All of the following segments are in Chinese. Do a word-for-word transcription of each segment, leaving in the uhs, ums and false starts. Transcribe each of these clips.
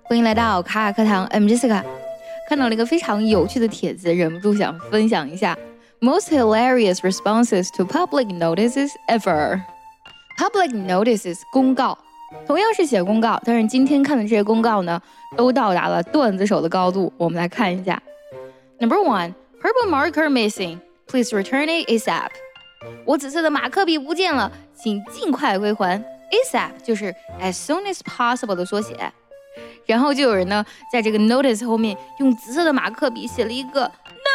欢迎来到卡卡课堂 ，I'm Jessica。看到了一个非常有趣的帖子，忍不住想分享一下。Most hilarious responses to public notices ever. Public notices 公告，同样是写公告，但是今天看的这些公告呢，都到达了段子手的高度。我们来看一下。Number one, purple marker missing. Please return it ASAP. 我紫色的马克笔不见了，请尽快归还。ASAP 就是 as soon as possible 的缩写。然后就有人呢，在这个 notice 后面用紫色的马克笔写了一个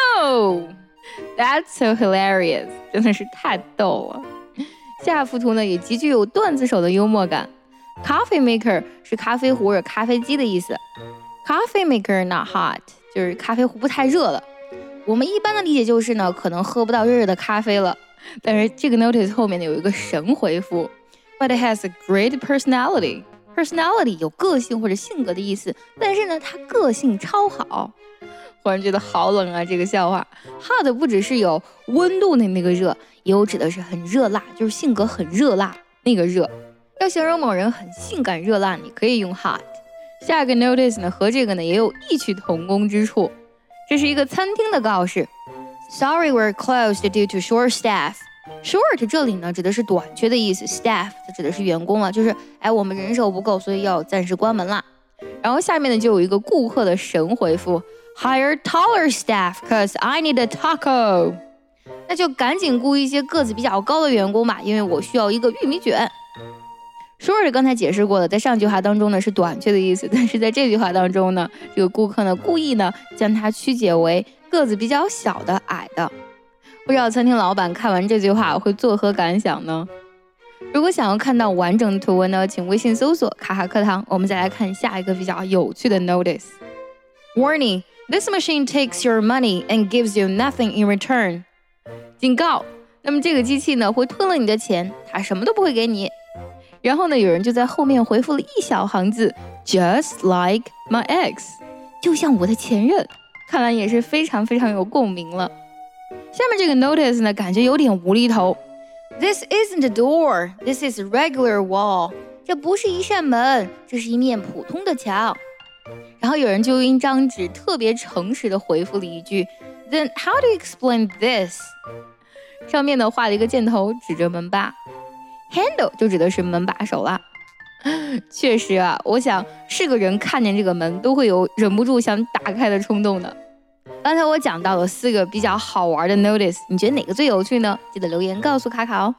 No. That's so hilarious. 真的是太逗了。下幅图呢也极具有段子手的幽默感。Coffee maker 是咖啡壶或者咖啡机的意思。Coffee maker not hot 就是咖啡壶不太热了。我们一般的理解就是呢，可能喝不到热热的咖啡了。但是这个 notice 后面呢有一个神回复 ，But it has a great personality. Personality 有个性或者性格的意思，但是呢，它个性超好。忽然觉得好冷啊，这个笑话。Hot 不只是有温度的那个热，也有指的是很热辣，就是性格很热辣那个热。要形容某人很性感热辣，你可以用 hot。下一个 notice 呢和这个呢也有异曲同工之处。这是一个餐厅的告示 ，Sorry, we're closed due to short staff。Short 这里呢指的是短缺的意思 ，staff 指的是员工了，就是哎我们人手不够，所以要暂时关门啦。然后下面呢就有一个顾客的神回复 ，Hire taller staff, cause I need a taco。那就赶紧雇一些个子比较高的员工吧，因为我需要一个玉米卷。Short 刚才解释过了，在上句话当中呢是短缺的意思，但是在这句话当中呢，这个顾客呢故意呢将它曲解为个子比较小的矮的。不知道餐厅老板看完这句话会作何感想呢？如果想要看到完整的图文呢，请微信搜索卡卡课堂。我们再来看下一个比较有趣的 notice。 Warning, this machine takes your money and gives you nothing in return. 警告，那么这个机器呢会吞了你的钱，它什么都不会给你。然后呢有人就在后面回复了一小行字 Just like my ex， 就像我的前任。看完也是非常非常有共鸣了。下面这个 notice 呢感觉有点无厘头。This isn't a door, this is a regular wall. 这不是一扇门，这是一面普通的墙。然后有人就用一张纸特别诚实的回复了一句 Then how do you explain this? 上面呢画了一个箭头指着门把， handle 就指的是门把手啦。确实啊，我想是个人看见这个门都会有忍不住想打开的冲动的。刚才我讲到了四个比较好玩的 notice， 你觉得哪个最有趣呢？记得留言告诉卡卡哦。